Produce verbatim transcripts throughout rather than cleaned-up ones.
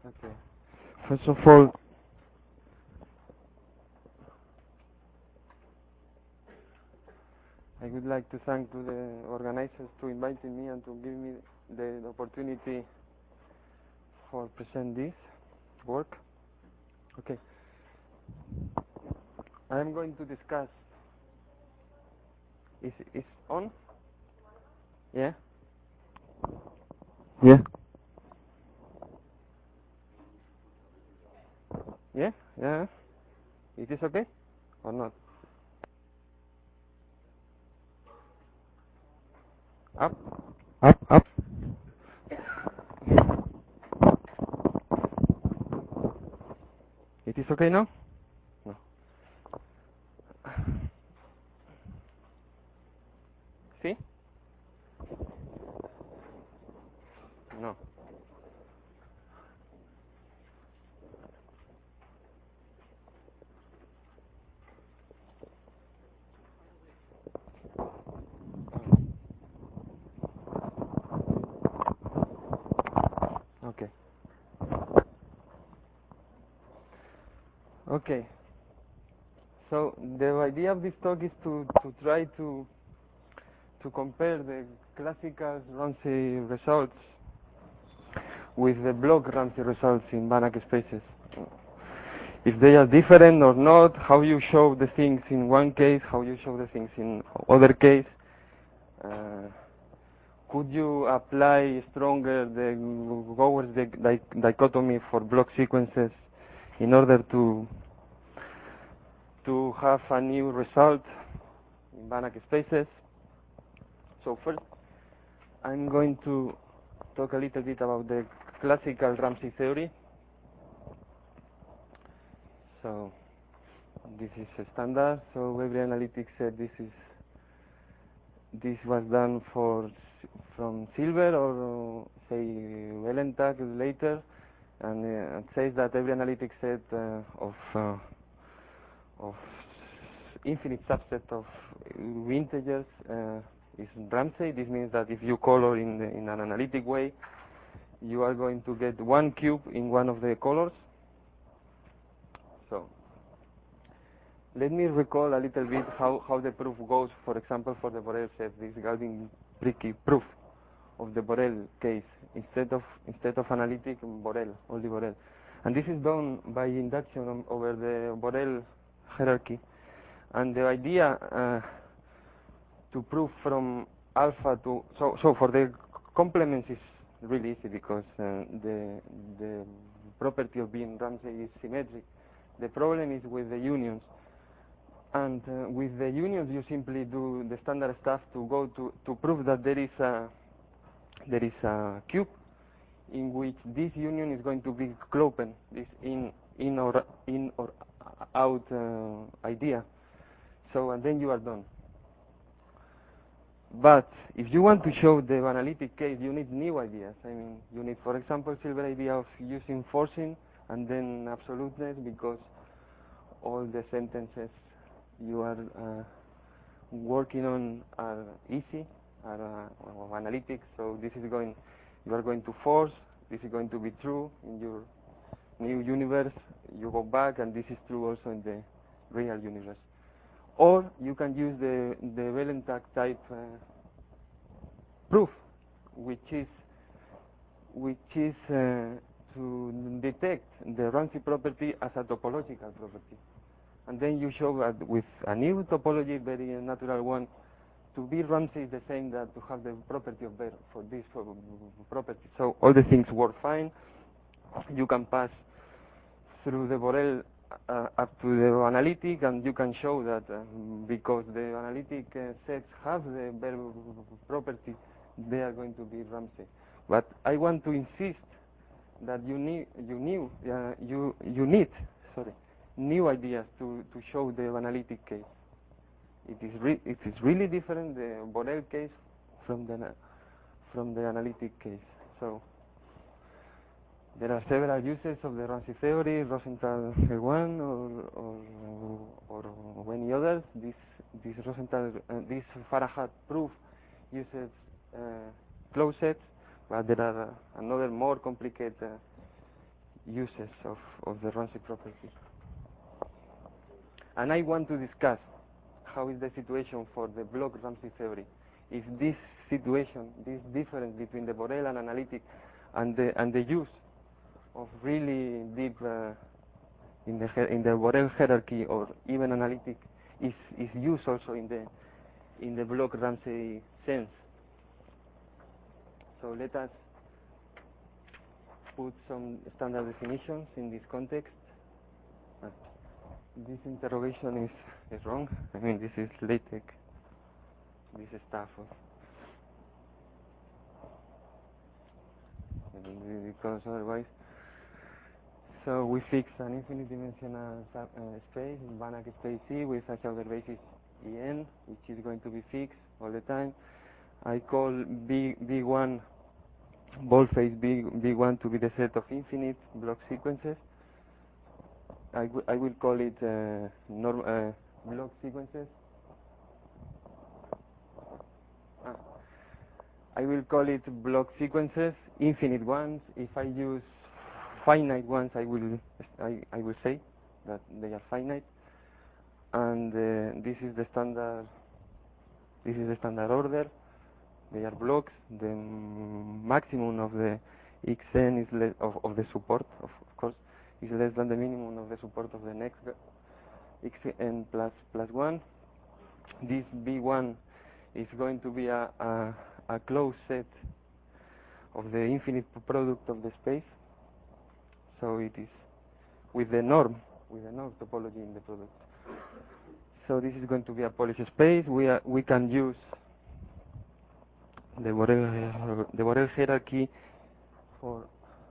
Okay. First of all, I would like to thank to the organizers to inviting me and to give me the opportunity for present this work. Okay. I am going to discuss. Is is on? Yeah. Yeah. Yeah. Yeah. It is okay or not? Up. Up. Up. It is okay now? No. See? No. Okay. Okay. So the idea of this talk is to to try to to compare the classical Ramsey results with the block Ramsey results in Banach spaces. If they are different or not, how you show the things in one case, how you show the things in other case. Uh, could you apply stronger the Gowers di dichotomy for block sequences in order to to have a new result in Banach spaces? So first, I'm going to talk a little bit about the classical Ramsey theory. So this is a standard. So every analytic said this is this was done for from Silver or uh, say Wellentag later, and uh, it says that every analytic set uh, of uh, of infinite subset of integers uh, is Ramsey. This means that if you color in the, in an analytic way, you are going to get one cube in one of the colors. So let me recall a little bit how, how the proof goes, for example, for the Borel set, this Gaudian-Bricky proof of the Borel case, instead of instead of analytic, Borel, only Borel. And this is done by induction on, over the Borel hierarchy. And the idea uh, to prove from alpha to, so, so for the complements is really easy because uh, the, the property of being Ramsey is symmetric. The problem is with the unions. And uh, with the unions, you simply do the standard stuff to go to, to prove that there is a there is a cube in which this union is going to be Klopen, this in in or in or out uh, idea. So and then you are done. But if you want to show the analytic case, you need new ideas. I mean, you need, for example, Silver idea of using forcing and then absoluteness, because all the sentences you are uh, working on are easy, are uh, analytic. So this is going, you are going to force. This is going to be true in your new universe. You go back, and this is true also in the real universe. Or you can use the the Wellentag type uh, proof, which is which is uh, to detect the Ramsey property as a topological property. And then you show that with a new topology, very natural one, to be Ramsey is the same that to have the property of Baire for this property. So all the things work fine. You can pass through the Borel uh, up to the analytic, and you can show that uh, because the analytic uh, sets have the Baire property, they are going to be Ramsey. But I want to insist that you need you knew uh, you you need sorry new ideas to to show the analytic case. It is re it is really different, the Borel case from the from the analytic case. So there are several uses of the Ramsey theory, Rosenthal one or or or any others. This this Rosenthal uh, this Farhat proof uses uh, closed sets, but there are uh, another more complicated uh, uses of, of the Ramsey property. And I want to discuss how is the situation for the block Ramsey theory. If this situation, this difference between the Borel and analytic and the, and the use of really deep uh, in the in the Borel hierarchy or even analytic is is used also in the in the block Ramsey sense. So let us put some standard definitions in this context. Uh, this interrogation is is wrong. I mean, this is LaTeX. This is stuff of, because otherwise. So we fix an infinite dimensional sub, uh, space in Banach space C with a Schauder basis En, which is going to be fixed all the time. I call B B1 boldface B B1 to be the set of infinite block sequences. I, I will call it uh, norm uh, block sequences. Ah. I will call it block sequences, infinite ones. If I use finite ones, I will I, I will say that they are finite, and uh, this is the standard. This is the standard order. They are blocks. The maximum of the xn is less of, of the support, of, of course, is less than the minimum of the support of the next xn plus plus one. This B one is going to be a, a a closed set of the infinite product of the space. So it is with the norm, with the norm topology in the product. So this is going to be a Polish space. We are, we can use the Borel, the Borel hierarchy for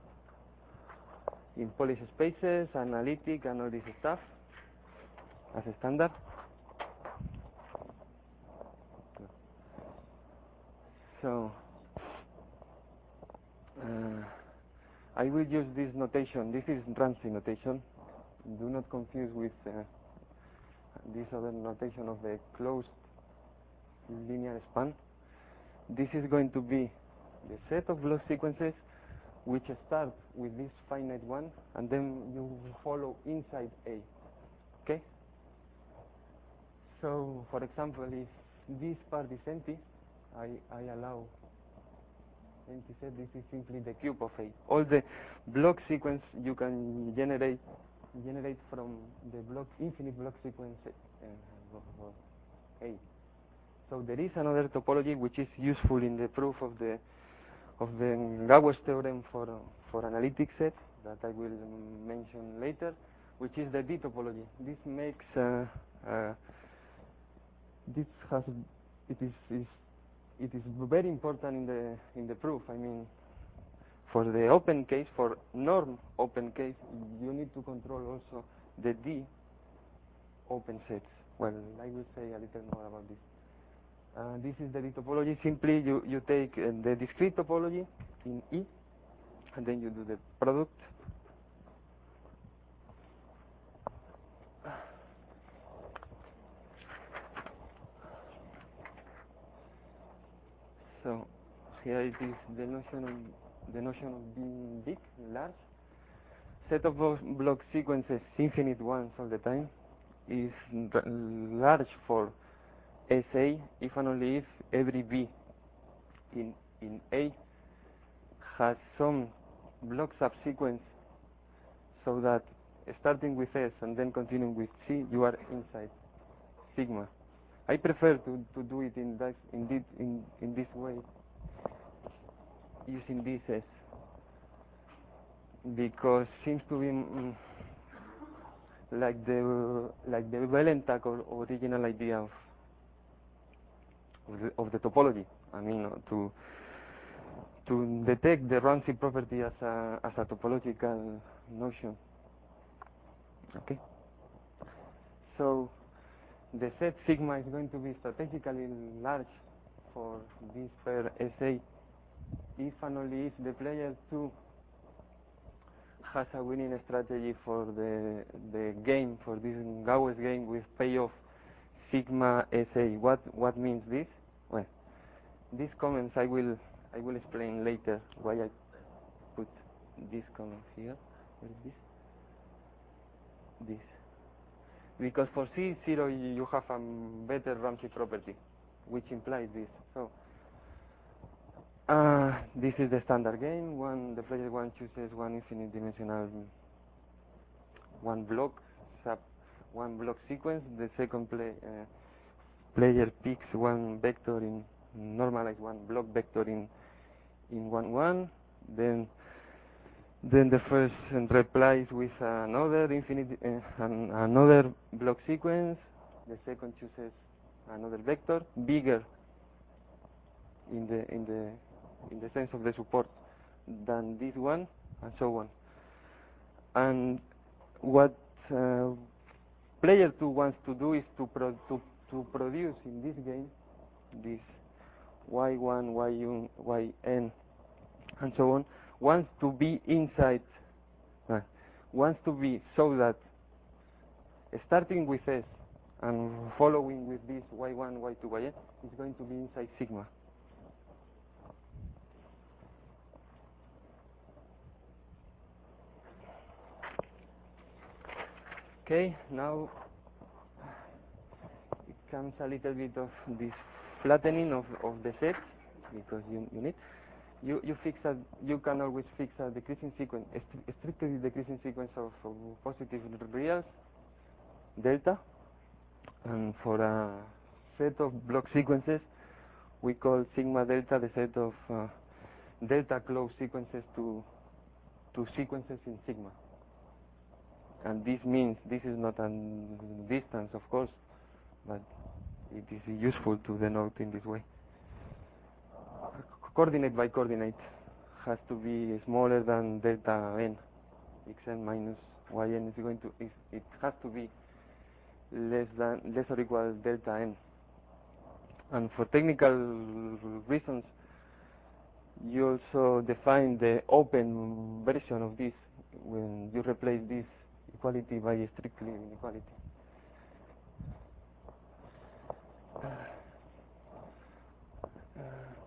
in Polish spaces, analytic, and all this stuff as a standard. So uh, I will use this notation. This is Ramsey notation. Do not confuse with uh, this other notation of the closed linear span. This is going to be the set of block sequences which start with this finite one, and then you follow inside A. Okay? So, for example, if this part is empty, I, I allow empty set. This is simply the cube of A. All the block sequence you can generate generate from the block infinite block sequence uh, of, of A. So there is another topology which is useful in the proof of the of the Gauss theorem for for analytic sets that I will mention later, which is the D topology. This makes uh, uh, this has it is, is it is very important in the in the proof. I mean, for the open case, for norm open case, you need to control also the D open sets. Well, I will say a little more about this. Uh, this is the D topology. Simply, you, you take uh, the discrete topology in E, and then you do the product. So here it is the notion of the notion of being big, large. Set of block sequences, infinite ones all the time, is large for S A if and only if every B in in A has some block subsequence, so that starting with S and then continuing with C, you are inside sigma. I prefer to, to do it in that in this in, in this way, using this S, because seems to be mm, like the like the Bellentag or original idea of of the, of the topology. I mean, uh, to to detect the Ramsey property as a as a topological notion. Okay. So the set sigma is going to be strategically large for this pair S A if and only if the player two has a winning strategy for the the game, for this Gauss game with payoff sigma S A. What what means this? Well, these comments I will I will explain later why I put these comments here. What is this? This. Because for C zero you have a better Ramsey property, which implies this. So uh, this is the standard game. One, the player one chooses one infinite dimensional one block sub one block sequence. The second play, uh, player picks one vector in normalize one block vector in in one one. Then then the first replies with another infinite uh, an, another block sequence. The second chooses another vector bigger in the in the in the sense of the support than this one, and so on. And what uh, player two wants to do is to pro to to produce in this game this y one, y n, and so on, wants to be inside, uh, wants to be so that starting with S and following with this y one, y two, yn is going to be inside sigma. Okay, now it comes a little bit of this flattening of, of the set, because you, you need you you fix a you can always fix a decreasing sequence, a stri strictly decreasing sequence of, of positive reals delta, and for a set of block sequences we call sigma delta the set of uh, delta closed sequences to to sequences in sigma. And this means this is not a distance, of course, but it is useful to denote in this way. Coordinate by coordinate has to be smaller than delta n. Xn minus yn is going to is, it has to be less than less or equal delta n. And for technical reasons, you also define the open version of this when you replace this equality by a strictly inequality. Uh, uh,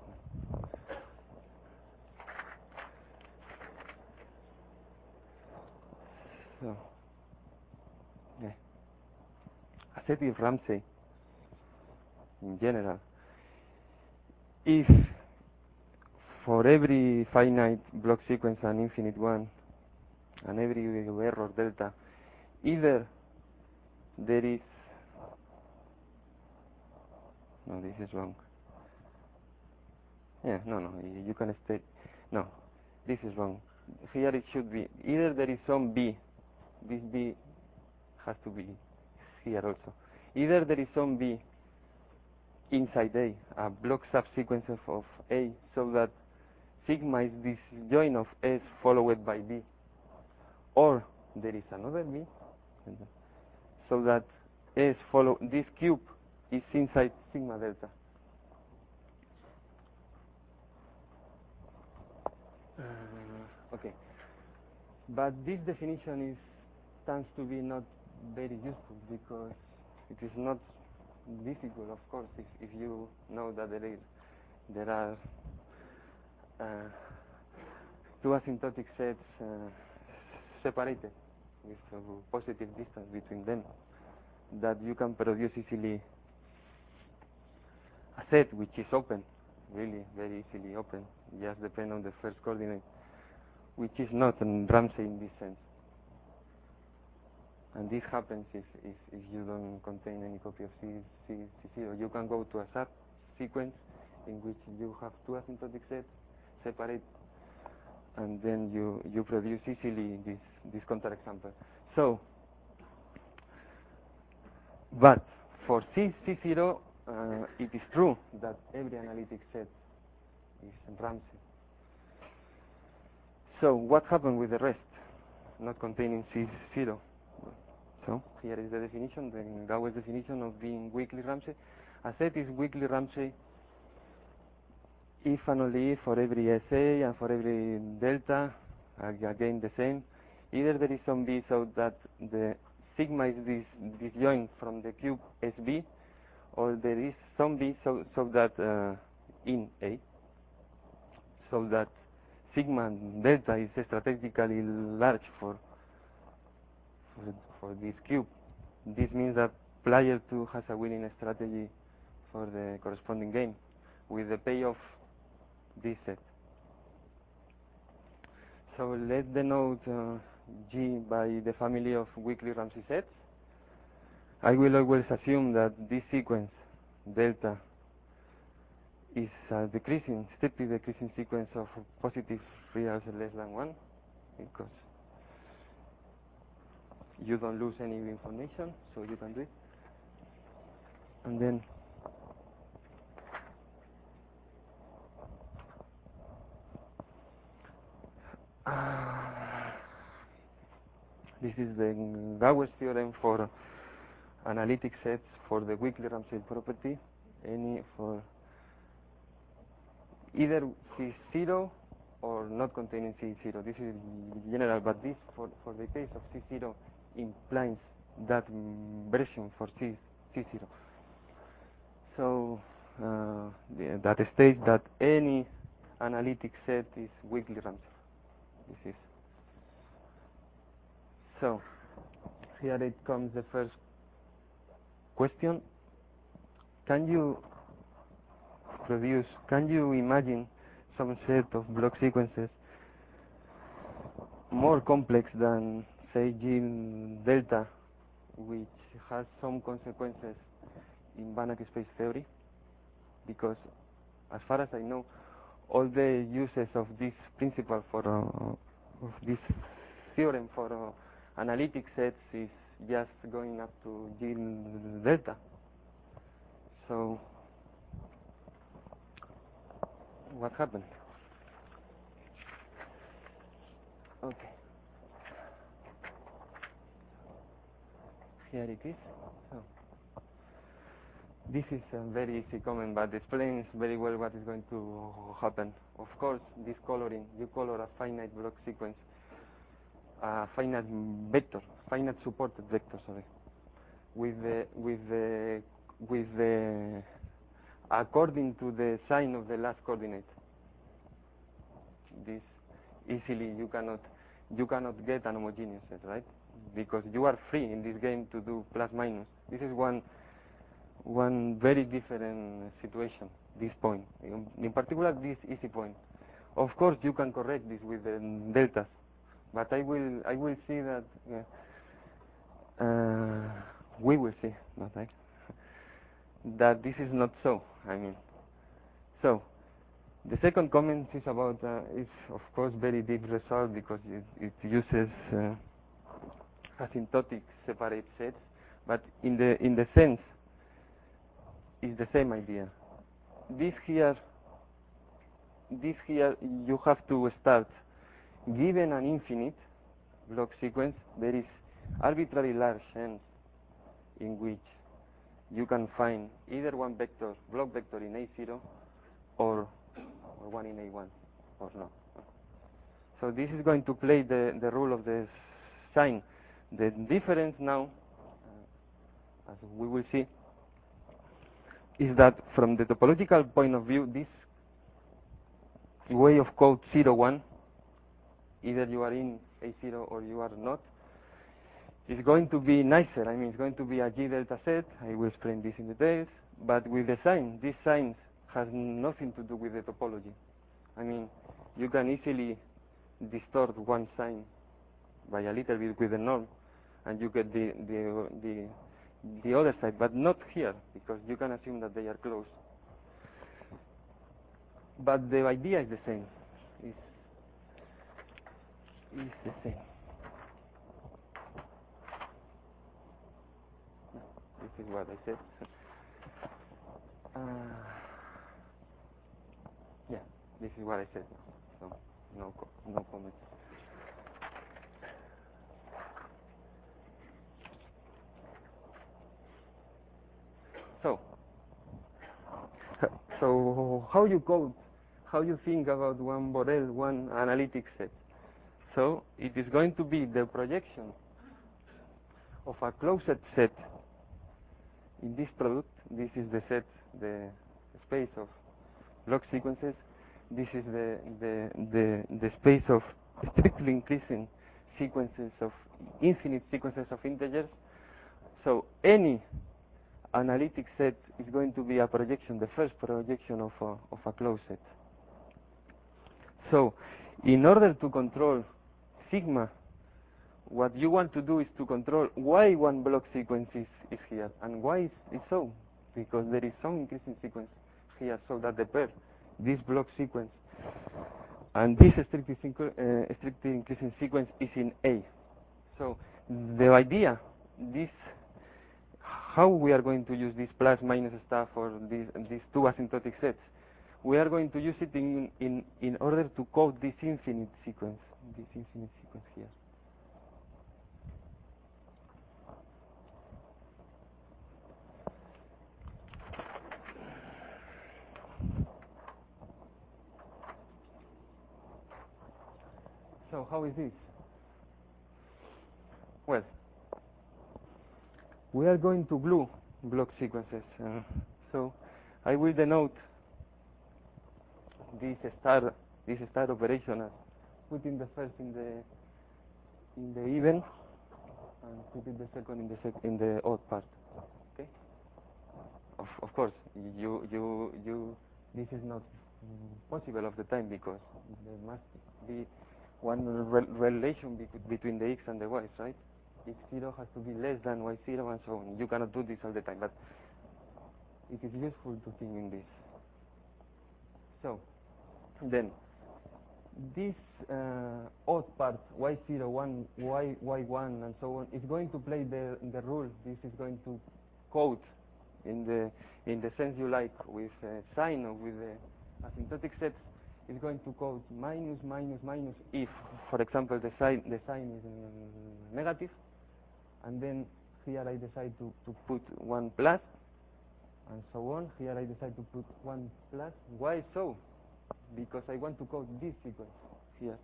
so, yeah. A set is Ramsey in general. If for every finite block sequence an infinite one, and every error delta, either there is, no, this is wrong. Yeah, no, no, you can state, no, this is wrong. Here it should be, either there is some B, this B has to be here also. Either there is some B inside A, a block subsequence of, of A, so that sigma is this join of S followed by B, or there is another B, so that S follow this cube is inside sigma delta. Uh, okay, but this definition is tends to be not very useful because it is not difficult, of course, if, if you know that there is there are uh, two asymptotic sets uh, separated with a positive distance between them, that you can produce easily a set which is open, really very easily open, just depend on the first coordinate, which is not in Ramsey in this sense. And this happens if, if, if you don't contain any copy of C, C, C zero. You can go to a subsequence in which you have two asymptotic sets separate, and then you, you produce easily this, this counterexample. So, but for C, C zero, uh, it is true that every analytic set is Ramsey. So what happened with the rest, not containing C zero? So here is the definition, the Gauss definition of being weakly Ramsey. A set is weakly Ramsey if and only if for every S A and for every delta, again the same, either there is some B so that the sigma is this disjoint from the cube S B, or there is some B so, so that uh, in A, so that sigma and delta is strategically large for, for, for this cube. This means that player two has a winning strategy for the corresponding game with the payoff this set. So let's denote uh, G by the family of weakly Ramsey sets. I will always assume that this sequence, delta, is a decreasing, steeply decreasing sequence of positive reals less than one, because you don't lose any information, so you can do it. And then uh, this is the Gauss theorem for analytic sets for the weakly Ramsey property, any for either C zero or not containing C zero. This is general, but this for, for the case of C zero implies that version for C, C zero. So uh, the, that states that any analytic set is weakly Ramsey. This is. So here it comes the first question. Can you produce, can you imagine some set of block sequences more complex than, say, G delta, which has some consequences in Banach space theory? Because as far as I know, all the uses of this principle for uh, of this theorem for uh, analytic sets is just going up to G delta. So what happened? Okay. Here it is. So this is a very easy comment, but explains very well what is going to happen. Of course, this coloring, you color a finite block sequence, a finite vector, finite supported vector, sorry, with the with the with the according to the sign of the last coordinate. This easily you cannot you cannot get an homogeneous set, right? Because you are free in this game to do plus minus. This is one one very different situation, this point. In, in particular, this easy point. Of course, you can correct this with the deltas, but I will I will see that uh, uh, we will see, not I, that this is not so. I mean, so the second comment is about uh, is of course very deep result because it, it uses uh, asymptotic separate sets, but in the in the sense is the same idea. This here, this here, you have to start. Given an infinite block sequence, there is arbitrary large n in which you can find either one vector, block vector in A zero, or, or one in A one, or no. So this is going to play the, the role of the sign. The difference now, uh, as we will see, is that from the topological point of view, this way of code zero one, either you are in A zero or you are not, is going to be nicer. I mean, it's going to be a G delta set. I will explain this in details. But with the sign, this sign has nothing to do with the topology. I mean, you can easily distort one sign by a little bit with the norm, and you get the the the the other side, but not here, because you can assume that they are close. But the idea is the same. Is is the same. This is what I said. Uh, yeah, this is what I said. So no co no comments. So, so how you code, how you think about one Borel, one analytic set? So it is going to be the projection of a closed set in this product. This is the set, the space of block sequences this is the, the, the, the space of strictly increasing sequences of infinite sequences of integers. So any analytic set is going to be a projection, the first projection of a, of a closed set. So in order to control sigma, what you want to do is to control why one block sequence is, is here, and why is it so? Because there is some increasing sequence here, so that the pair, this block sequence, and this strictly, uh, strictly increasing sequence is in A. So the idea, this, how we are going to use this plus minus stuff or these, these two asymptotic sets, we are going to use it in, in, in order to code this infinite sequence, this infinite sequence here. So how is this? Well, we are going to glue block sequences. Uh, so I will denote this star, this star operation as putting the first in the in the even and putting the second in the sec in the odd part. Okay. Of of course, you you you. This is not possible all the time because there must be one re relation be between the x and the y's, right? X zero has to be less than y zero and so on. You cannot do this all the time, but it is useful to think in this. So then this uh, odd part y zero, one, y, y1 and so on is going to play the the role. This is going to code in the in the sense you like with uh, sign or with the asymptotic sets. Is going to code minus minus minus if, for example, the sign the sign is uh, negative, and then here I decide to to put one plus, and so on. Here I decide to put one plus. Why so? Because I want to code this sequence here,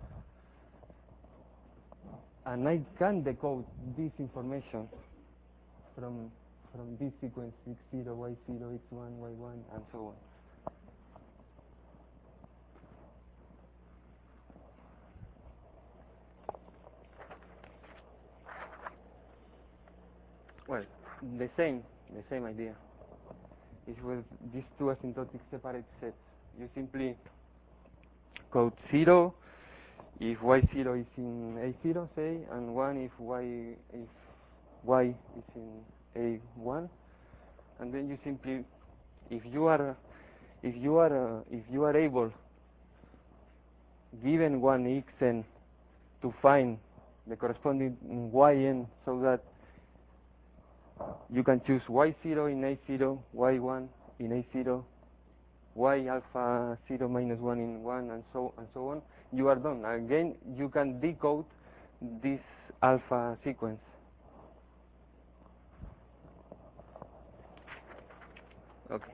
and I can decode this information from from this sequence x zero, y zero, x one, y one, and so on. Well, the same, the same idea is with these two asymptotic separate sets. You simply code zero if y zero is in A zero, say, and one if y if y is in A one, and then you simply, if you are if you are uh, if you are able, given one xn, to find the corresponding yn, so that you can choose y zero in A zero, y one in A zero, y alpha zero minus one in one, and so and so on. You are done. Again, you can decode this alpha sequence. Okay.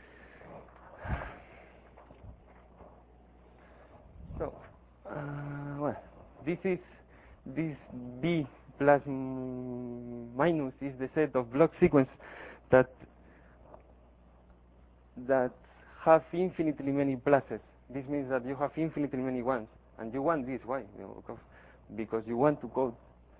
So, uh, well, this is this b plus minus is the set of block sequence that that have infinitely many pluses. This means that you have infinitely many ones, and you want this. Why? Because you want to code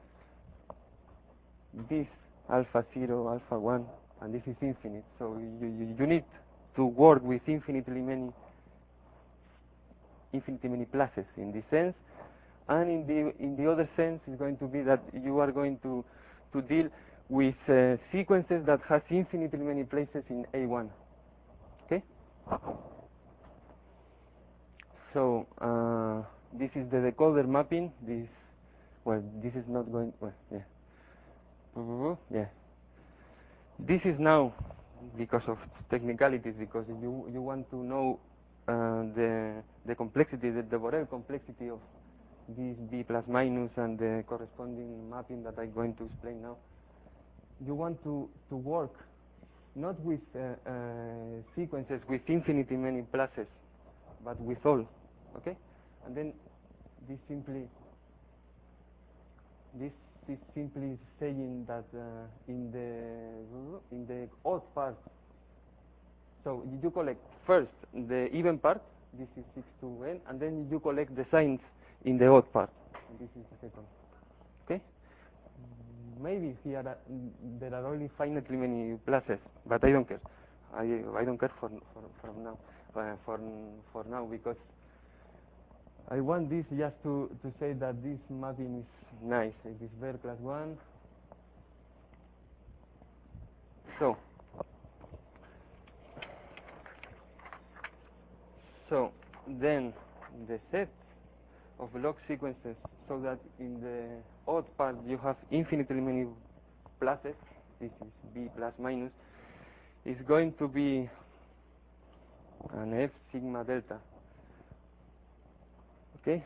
this alpha zero, alpha one, and this is infinite. So you, you, you need to work with infinitely many infinitely many pluses in this sense, and in the in the other sense is going to be that you are going to to deal with uh, sequences that has infinitely many places in A one. Okay. So uh, this is the decoder mapping. This, well, this is not going. Well, yeah. Yeah. This is now because of technicalities. Because if you you want to know uh, the the complexity, the, the Borel complexity of this b plus minus and the corresponding mapping that I'm going to explain now, you want to to work not with uh, uh, sequences with infinitely many pluses, but with all. Okay, and then this simply this is simply saying that uh, in the in the odd part, so you collect first the even part, this is six to n, and then you collect the signs in the odd part. And this is the second. Okay? Maybe here are, there are only finitely many pluses, but I don't care. I I don't care for for from now uh, for for now because I want this just to to say that this mapping is nice. It is Baire class one. So so then the set of log sequences, so that in the odd part you have infinitely many pluses. This is b plus minus. Is going to be an f sigma delta. Okay.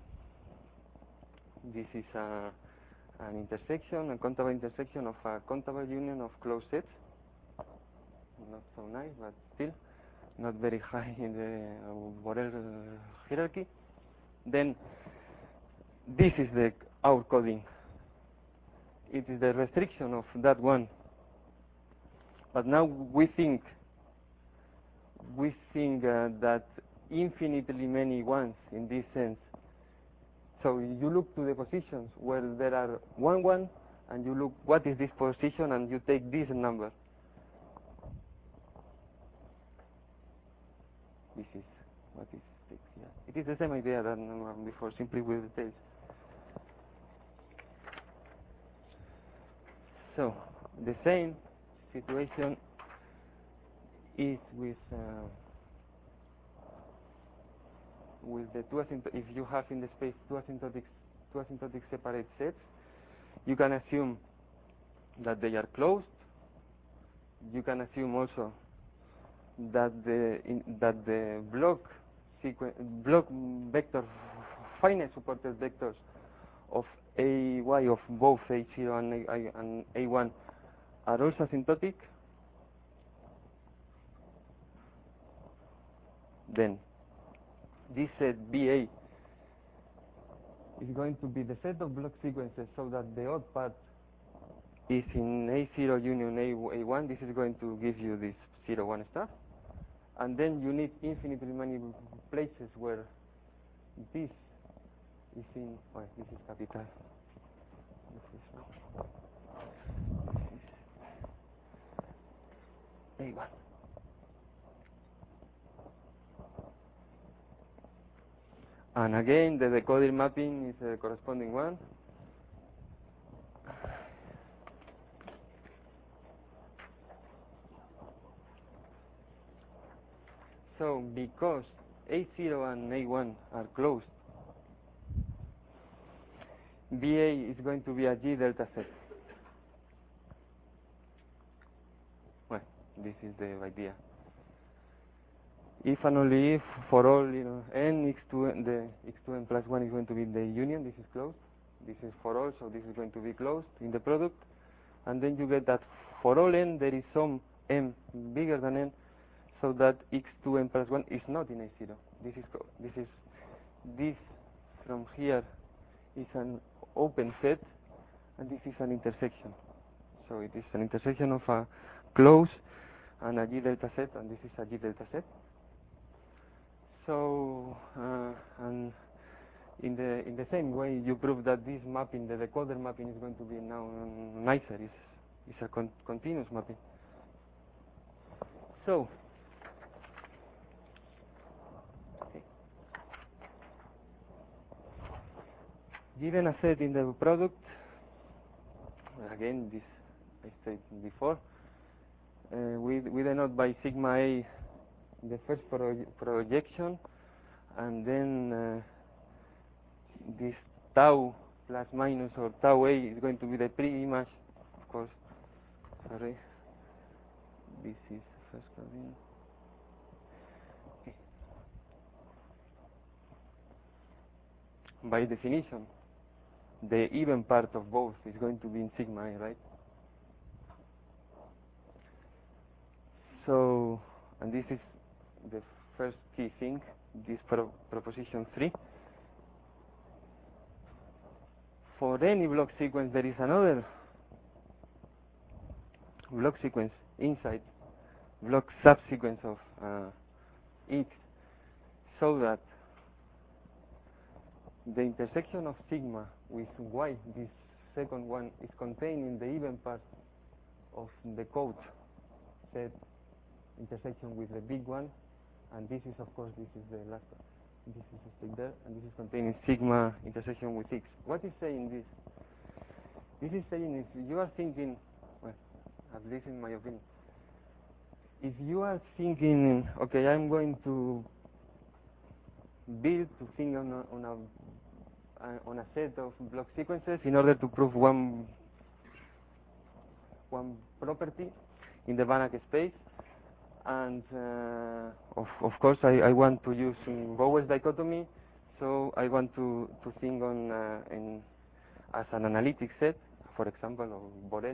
This is a, an intersection, a countable intersection of a countable union of closed sets. Not so nice, but still not very high in the Borel hierarchy. Then this is the our coding. It is the restriction of that one. But now we think we think uh, that infinitely many ones in this sense. So you look to the positions where there are one one, and you look what is this position, and you take this number. This is what is six here. It is the same idea than um, before, simply with the tails. So the same situation is with uh, with the two asymptotic. If you have in the space two asymptotic two asymptotic separate sets, you can assume that they are closed. You can assume also that the in, that the block sequence block vector finite supported vectors of A y of both A zero and A, I, and A one are also asymptotic. Then this set B A is going to be the set of block sequences, so that the odd part is in A zero union A, A1. This is going to give you this zero one star. And then you need infinitely many places where this is in, well, this is capital. This is, this is A one. And again, the decoder mapping is the corresponding one. So because A zero and A one are closed, B A is going to be a G delta set. Well, this is the idea. If and only if for all, you know, n x two n, the x two n plus one is going to be the union. This is closed. This is for all, so this is going to be closed in the product. And then you get that for all n there is some m bigger than n, so that x two n plus one is not in A zero. This is this is this from here is an open set, and this is an intersection. So it is an intersection of a close and a G delta set, and this is a G delta set. So uh, and in the in the same way, you prove that this mapping, the decoder mapping, is going to be now nicer. It's it's a con continuous mapping. So. Given a set in the product, again, this I said before, uh, we, we denote by sigma A the first pro projection, and then uh, this tau plus minus or tau A is going to be the pre-image, of course. Sorry, this is the first coordinate. Okay. By definition, the even part of both is going to be in sigma A, right? So, and this is the first key thing, this pro proposition three. For any block sequence, there is another block sequence inside block subsequence of uh, X. so that the intersection of sigma with y, this second one, is contained in the even part of the code set intersection with the big one, and this is, of course, this is the last one. This is still there, and this is contained in sigma intersection with x. What is saying this? This is saying if you are thinking, well, at least in my opinion, if you are thinking, okay, I'm going to build to think on a, on a uh, on a set of block sequences in order to prove one one property in the Banach space, and uh, of of course I, I want to use um, Bowers dichotomy, so I want to to think on uh, in as an analytic set, for example, or Borel.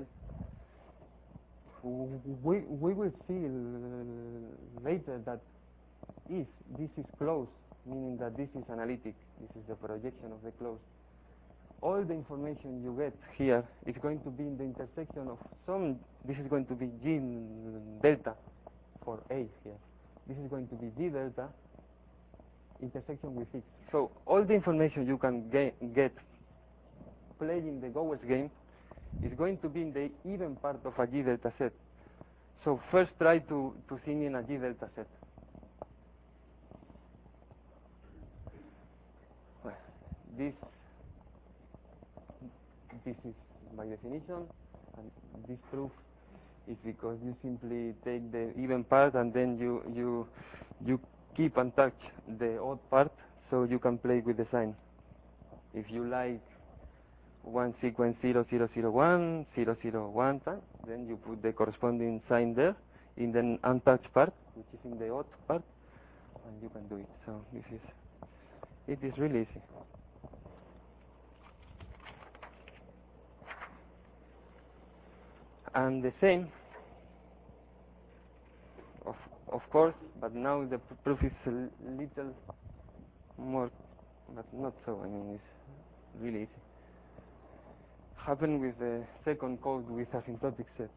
We we will see later that if this is closed, meaning that this is analytic, this is the projection of the closed, all the information you get here is going to be in the intersection of some, this is going to be G delta for A here. This is going to be G delta intersection with X. So all the information you can get, get playing the Gowers game is going to be in the even part of a G delta set. So first try to, to think in a G delta set. Well, this this is by definition, and this proof is because you simply take the even part and then you you you keep and touch the odd part, so you can play with the sign. If you like one sequence zero zero zero one zero zero one time, then you put the corresponding sign there in the untouched part, which is in the odd part, and you can do it. So this is it is really easy. And the same, of of course, but now the pr proof is a little more, but not so. I mean, it's really easy. Happen with the second code with asymptotic sets.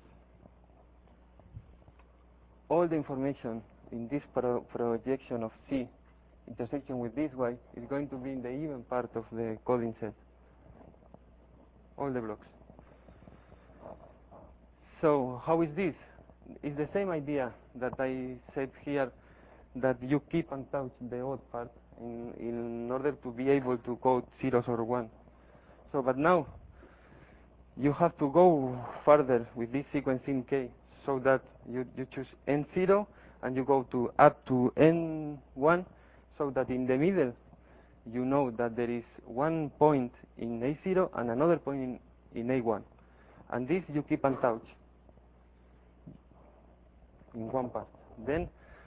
All the information in this pro projection of C intersection with this Y is going to be in the even part of the coding set. All the blocks. So how is this? It's the same idea that I said here, that you keep and touch the odd part in, in order to be able to code zeros or one. So, but now you have to go further with this sequence in K, so that you, you choose N zero and you go to up to N one, so that in the middle you know that there is one point in A zero and another point in, in A one. And this you keep and touch in one part. Then,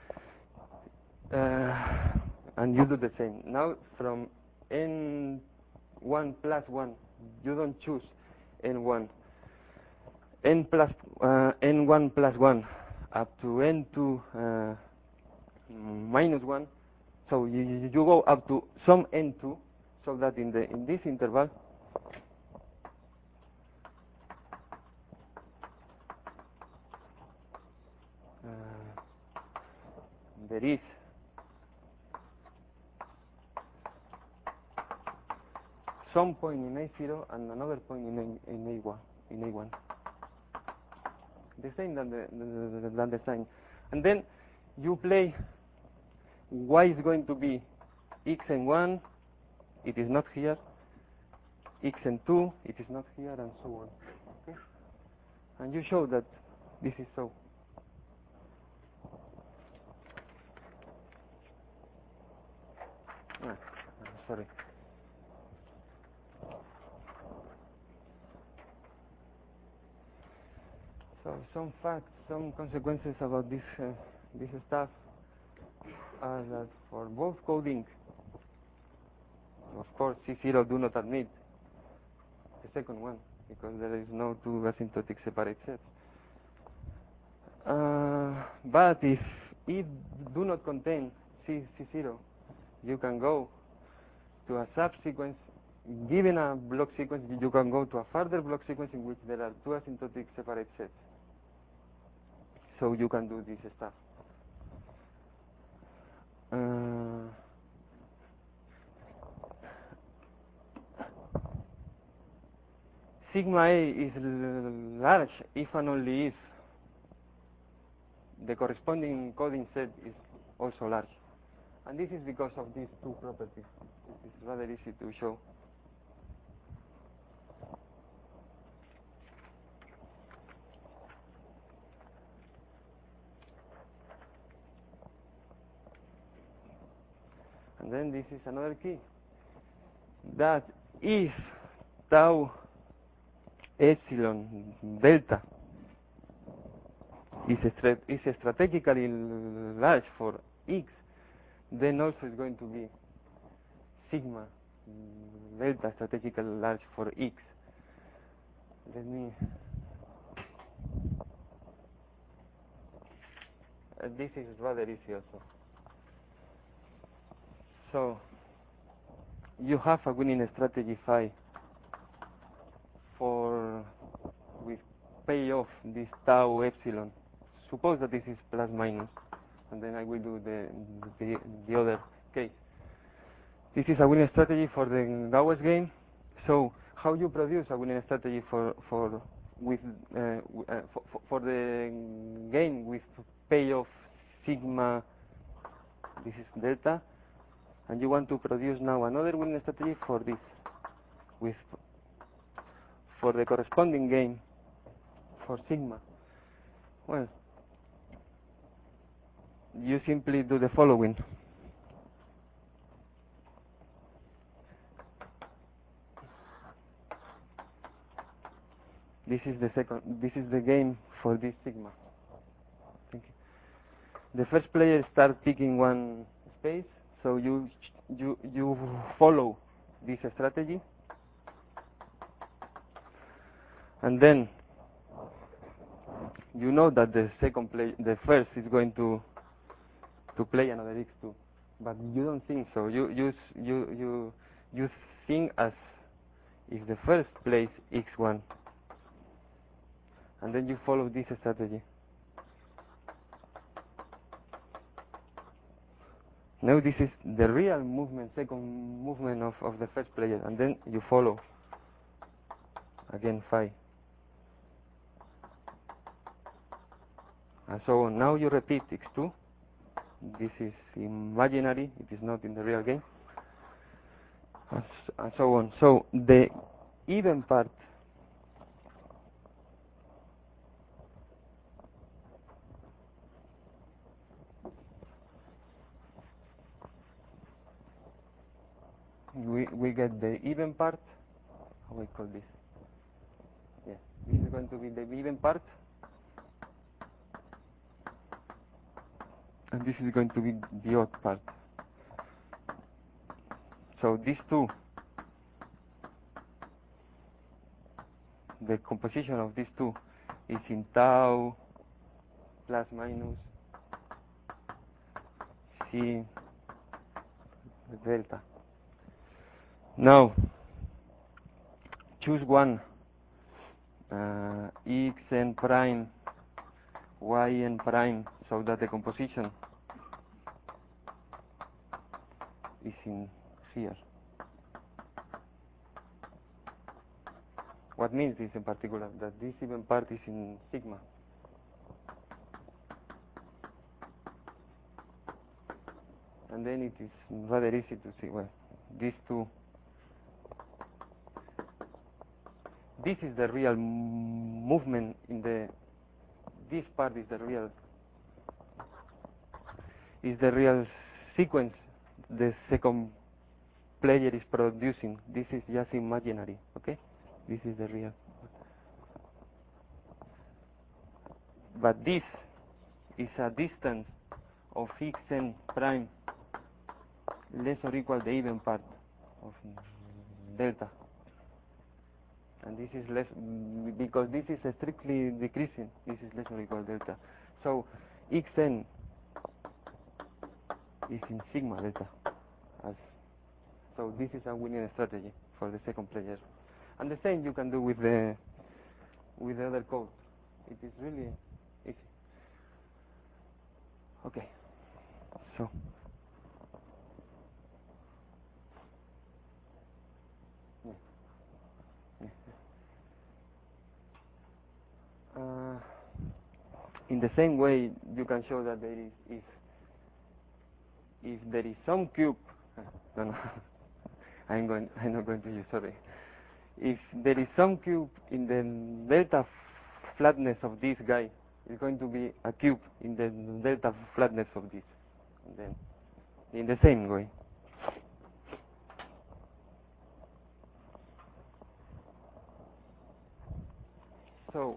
uh, and you do the same. Now from N one plus one, you don't choose N one. N plus uh, N one plus one up to N two uh, minus one. So you, you go up to some N two, so that in the in this interval uh, there is some point in A zero and another point in A, in A one in A one. The same than the, the, than the sign, and then you play. Y is going to be X and one. It is not here. X and two. It is not here, and so on. Okay? And you show that this is so. Ah, sorry. So some facts, some consequences about this uh, this stuff are that for both coding, of course, C zero do not admit the second one because there is no two asymptotic separate sets. Uh, but if it do not contain C zero, you can go to a subsequence. Given a block sequence, you can go to a further block sequence in which there are two asymptotic separate sets. So you can do this stuff. Uh, sigma A is l- large if and only if the corresponding coding set is also large. And this is because of these two properties. This is rather easy to show. And then this is another key, that if tau epsilon delta is, stra is strategically large for x, then also it's going to be sigma delta strategically large for x. Let me, uh, this is rather easy also. So you have a winning strategy phi for with payoff this tau epsilon. Suppose that this is plus minus, and then I will do the the, the other case. This is a winning strategy for the Gauss game. So how you produce a winning strategy for for with uh, uh, for, for the game with payoff sigma, this is delta, and you want to produce now another winning strategy for this with for the corresponding game for sigma. Well, you simply do the following. This is the second, this is the game for this sigma. Thank you. The first player starts picking one space, so you you you follow this strategy, and then you know that the second play, the first is going to to play another x two, but you don't think so. You you you you you think as if the first plays x one, and then you follow this strategy. Now this is the real movement, second movement of, of the first player, and then you follow again phi. And so on. Now you repeat x two. This is imaginary, it is not in the real game. And so on. So the even part we we get the even part. How we call this? Yes, this is going to be the even part, and this is going to be the odd part. So these two, the composition of these two is in tau plus minus c delta. Now choose one, uh, xn prime, yn prime, so that the composition is in here. What means this in particular? That this even part is in sigma. And then it is rather easy to see, well, these two, this is the real movement in the, this part is the real, is the real sequence the second player is producing. This is just imaginary, okay? This is the real. But this is a distance of xn prime less or equal the even part of delta. And this is less, because this is strictly decreasing, this is less or equal delta. So xn is in sigma delta. As so this is a winning strategy for the second player. And the same you can do with the with the other code. It is really easy. Okay. So yeah. Yeah. in the same way, you can show that there is, if if there is some cube, no, no, I'm going, I'm not going to use, sorry. If there is some cube in the delta flatness of this guy, it's going to be a cube in the delta flatness of this. And then, in the same way. So,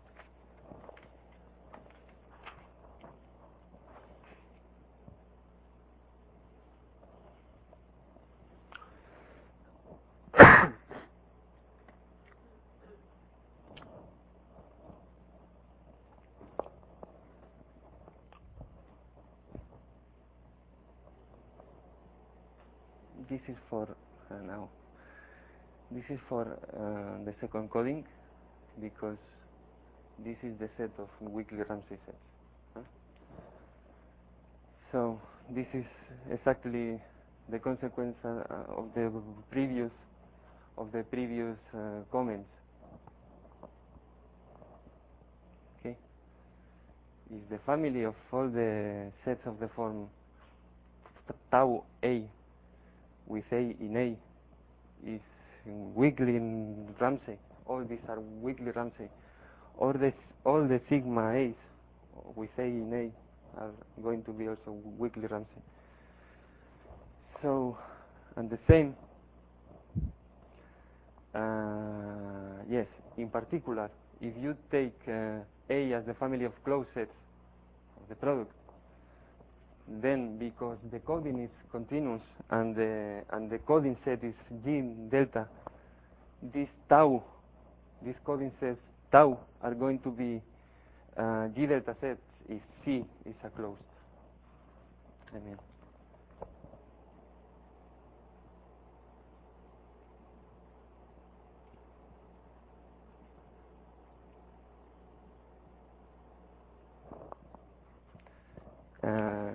this is for uh, now. This is for uh, the second coding, because this is the set of weakly Ramsey sets. Huh? So this is exactly the consequence uh, of the previous of the previous uh, comments. Okay, if the family of all the sets of the form tau A with A in A is weakly in Ramsey, all these are weakly Ramsey, or the, all the sigma A's with A in A are going to be also weakly Ramsey. So, and the same, uh, yes, in particular, if you take uh, A as the family of closed sets of the product, then because the coding is continuous and the and the coding set is G delta, this tau, these coding sets tau are going to be uh, G delta sets if C is a closed. I mean. Uh,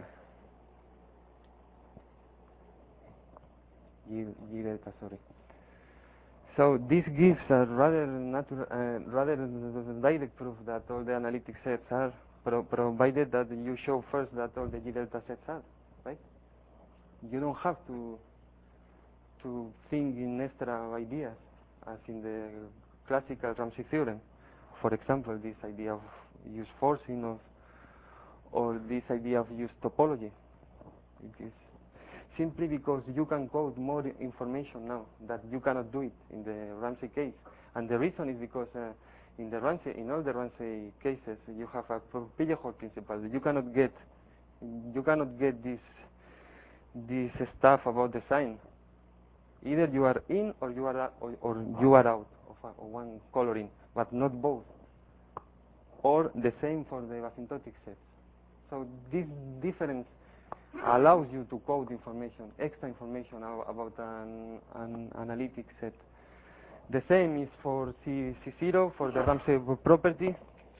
G, G delta, sorry. So this gives a rather natural, uh, rather direct proof that all the analytic sets are, pro provided that you show first that all the G delta sets are, right? You don't have to to think in extra ideas, as in the classical Ramsey theorem. For example, this idea of use forcing, of, or this idea of use topology. It is simply because you can code more information now that you cannot do it in the Ramsey case, and the reason is because uh, in the Ramsey, in all the Ramsey cases, you have a Pillehor principle. You cannot get, you cannot get this this stuff about the sign. Either you are in or you are or, or you are out of, a, of one coloring, but not both. Or the same for the asymptotic sets. So this difference allows you to code information, extra information about an, an analytic set. The same is for C, C0, for the Ramsey property.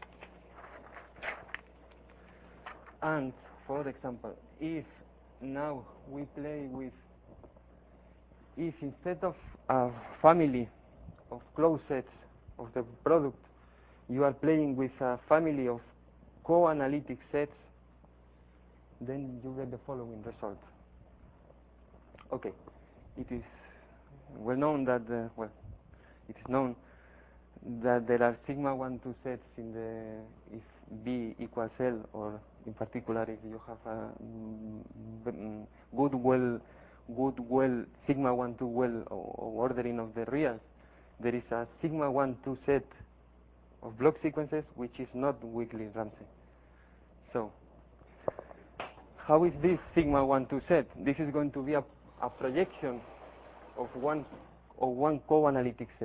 And, for example, if now we play with, if instead of a family of closed sets of the product, you are playing with a family of co-analytic sets, then you get the following result. Okay, it is well known that, uh, well, it is known that there are sigma one two sets in the, if B equals L, or in particular if you have a mm, good well, good well, sigma one two well ordering of the reals, there is a sigma one two set of block sequences which is not weakly Ramsey. So, how is this sigma one two set? This is going to be a, a projection of one of one co-analytic set.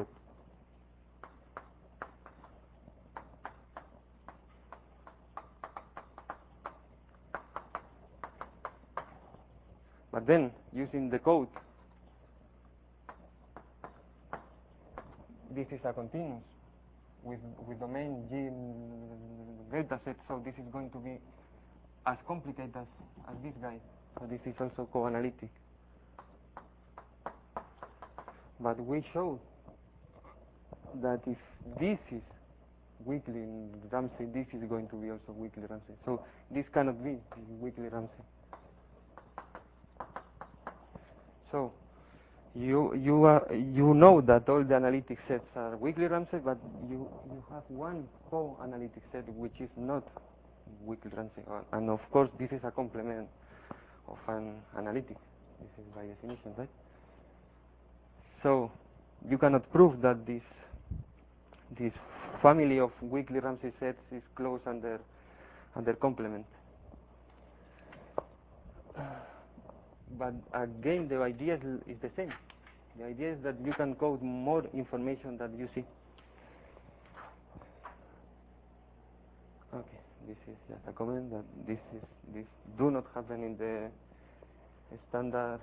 But then, using the code, this is a continuous with with domain G delta set. So this is going to be as complicated as as this guy. So this is also co-analytic. But we showed that if this is weakly in Ramsey, this is going to be also weakly Ramsey. So this cannot be weakly Ramsey. So you you are you know that all the analytic sets are weakly Ramsey, but you you have one co-analytic set which is not weakly Ramsey, and of course this is a complement of an analytic. This is by definition, right? So you cannot prove that this this family of weakly Ramsey sets is closed under under complement. But again, the idea is, is the same. The idea is that you can code more information than you see. Okay, this is just a comment that this is this do not happen in the standard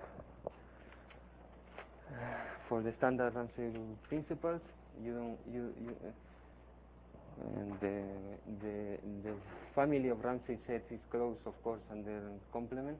uh, for the standard Ramsey principles. You don't you you. Uh, and the the the family of Ramsey sets is closed, of course, under complement.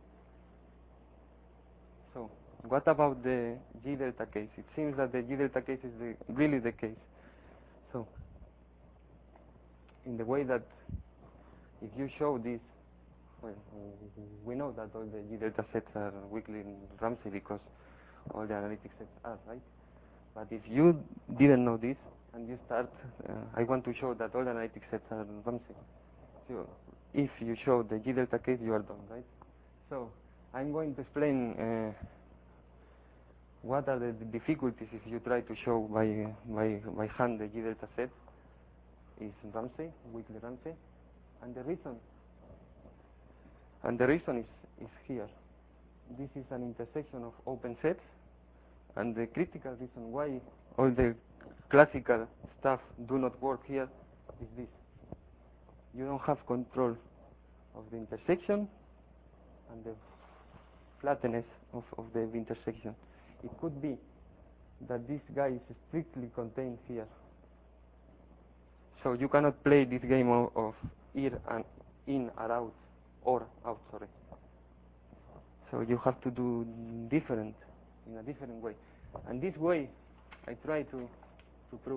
So, what about the G delta case? It seems that the G delta case is the, really the case. So, in the way that if you show this, well, we know that all the G delta sets are weakly in Ramsey because all the analytic sets are, right? But if you didn't know this and you start, uh, I want to show that all the analytic sets are Ramsey. So, if you show the G delta case, you are done, right? So, I'm going to explain uh, what are the difficulties if you try to show by by by hand the G delta set is Ramsey, weakly Ramsey, and the reason and the reason is is here. This is an intersection of open sets, and the critical reason why all the classical stuff do not work here is this: you don't have control of the intersection and the flatness of, of the intersection. It could be that this guy is strictly contained here. So you cannot play this game of, of in and in or out, or out, sorry. So you have to do different, in a different way. And this way, I try to, to prove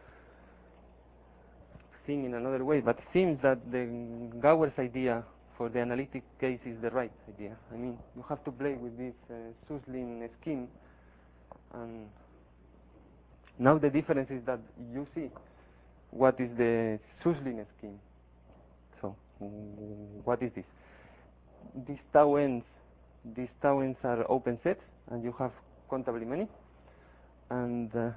thing in another way, but it seems that the Gowers idea for the analytic case is the right idea. I mean, you have to play with this uh, Suslin scheme, and now the difference is that you see what is the Suslin scheme. So, what is this? These tau n's, these tau n's are open sets, and you have countably many, and uh,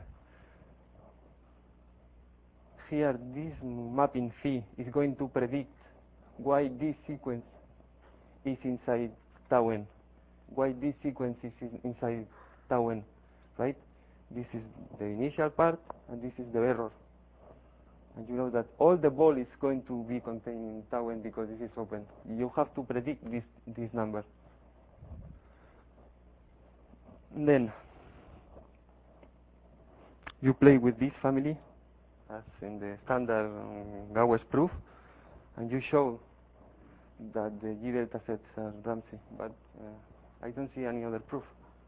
here this mapping phi is going to predict why this sequence is inside tau n, why this sequence is in inside tau n, right? This is the initial part, and this is the error. And you know that all the ball is going to be contained in tau n because this is open. You have to predict this this number. And then you play with this family, as in the standard um, Gowers proof, and you show that the G delta sets are Ramsey, but uh, I don't see any other proof.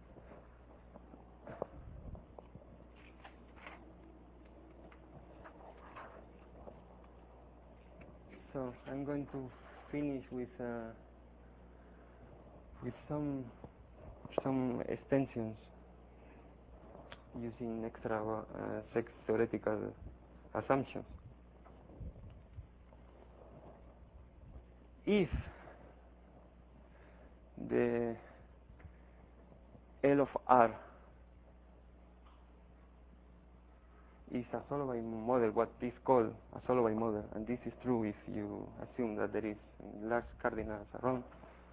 So I'm going to finish with uh, with some some extensions using extra uh, sex theoretical assumptions. If the L of R is a Solovay model, what is called a Solovay model, and this is true if you assume that there is large cardinals around,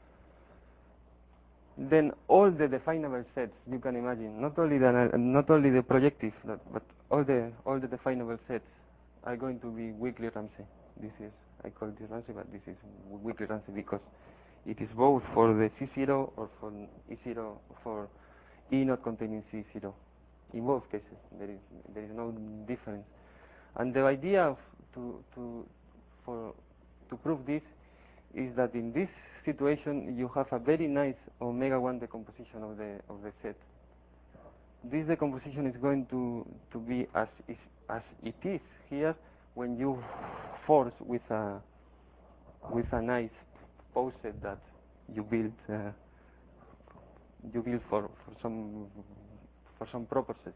then all the definable sets you can imagine, not only the not only the projective, but all the all the definable sets are going to be weakly Ramsey. This is, I call this Ramsey, but this is weakly Ramsey because it is both for the C zero or for E zero, for E not containing C zero. In both cases, there is there is no difference. And the idea of to to for to prove this is that in this situation you have a very nice omega one decomposition of the of the set. This decomposition is going to to be as is as it is here, when you force with a with a nice poset that you build uh, you build for, for some for some purposes.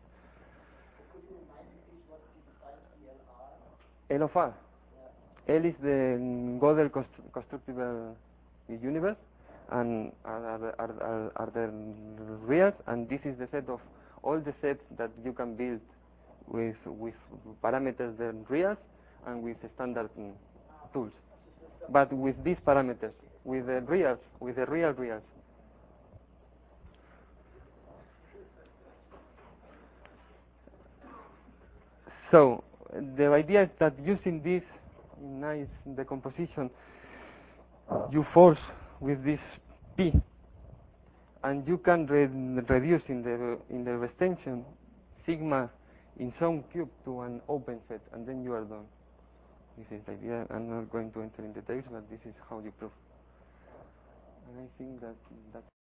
L of R. L is the Gödel constru constructible universe, and are, are, are, are the reals, and this is the set of all the sets that you can build with with parameters the reals and with standard mm, tools, but with these parameters, with the reals, with the real reals. So the idea is that using this nice decomposition, you force with this P, and you can re reduce in the in the extension sigma in some cube to an open set, and then you are done. This is the idea. I'm not going to enter in details, but this is how you prove. And I think that that.